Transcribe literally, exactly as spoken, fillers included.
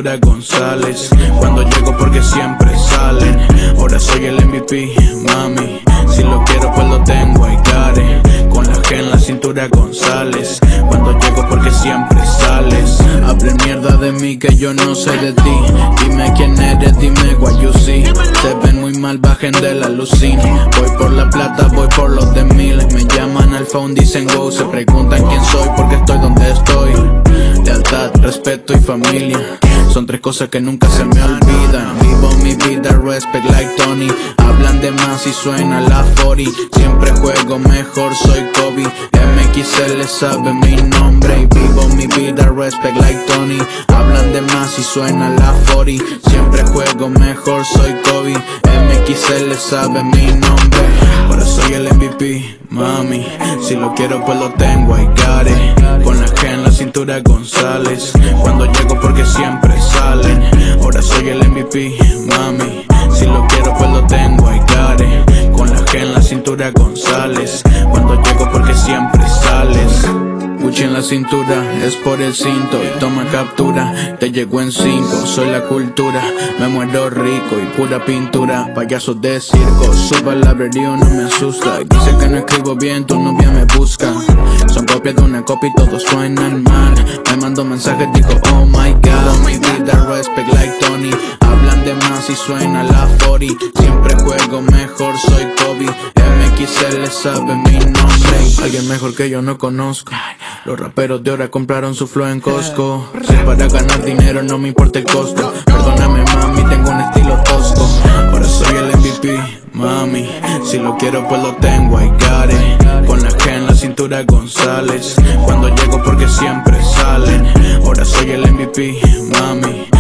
cintura González. Cuando llego porque siempre salen. Ahora soy el M V P, mami. Si lo quiero pues lo tengo, I got it. Con la G en la cintura González. Cuando llego porque siempre sales. Hablen mierda de mí que yo no sé de ti. Dime quién eres, dime what you see. Se ven muy mal, bajen de la lucina. Voy por la plata, voy por los de miles. Me llaman al phone, dicen go. Se preguntan quién soy porque estoy donde estoy. Lealtad, respeto y familia son tres cosas que nunca se me olvidan. Vivo mi vida, respect like Tony. Hablan de más y suena la cuarenta. Siempre juego mejor, soy Kobe. M X L sabe mi nombre. Y vivo mi vida, respect like Tony. Hablan de más y suena la cuarenta. Siempre juego mejor, soy Kobe. M X L sabe mi nombre. Ahora soy el M V P, mami. Si lo quiero pues lo tengo, I got it. Con la G en la cintura González. Cuando llego porque siempre salen. Ahora soy el M V P, mami. Si lo quiero pues lo tengo, I got it. Con la G en la cintura González. Cuando llego porque siempre sales. Gucci en la cintura, es por el cinto. Y toma captura, te llegó en cinco. Soy la cultura, me muero rico y pura pintura. Payasos de circo, suba al labrerío, no me asusta. Y dice que no escribo bien, tu novia me busca. Son copias de una copia y todos suenan mal. Me mandó mensajes, dijo oh my god. Mi vida, respect like Tony. Hablan de más y suena la cuarenta. Siempre juego mejor, soy Kobe. M X L sabe mi nombre. Alguien mejor que yo no conozco. Los raperos de ahora compraron su flow en Costco. Si para ganar dinero no me importa el costo. Perdóname mami, tengo un estilo tosco. Ahora soy el M V P, mami. Si lo quiero pues lo tengo, I got it. Con la G en la cintura González. Cuando llego porque siempre salen. Ahora soy el M V P, mami.